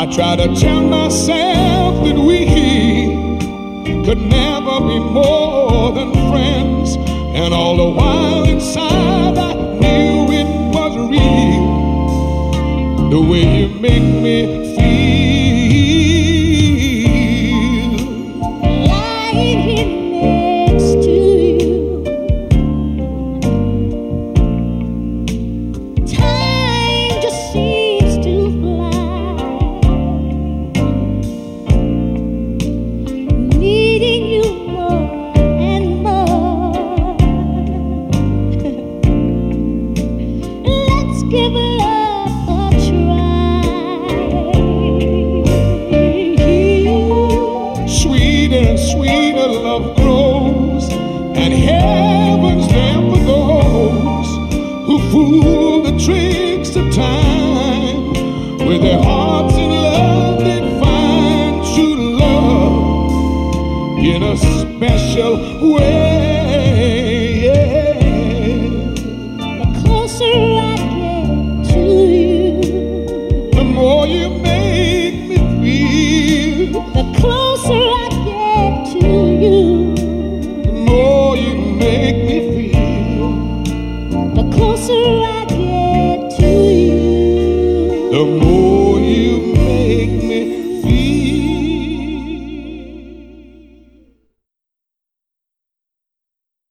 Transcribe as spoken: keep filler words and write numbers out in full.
I try to tell myself that we could never be more than friends, and all the while inside I knew it was real, the way you make me feel. Lying here next to you, time just seems to fly. Needing you more and more. Let's give love a try. Sweeter and sweeter love grows, and heaven's there for those who fool the tricks of time. With their hearts in love, they find true love in a special way. The closer I get to you, The more you make me feel, the closer I get to you, the more you make me feel, the closer I get to you. the more you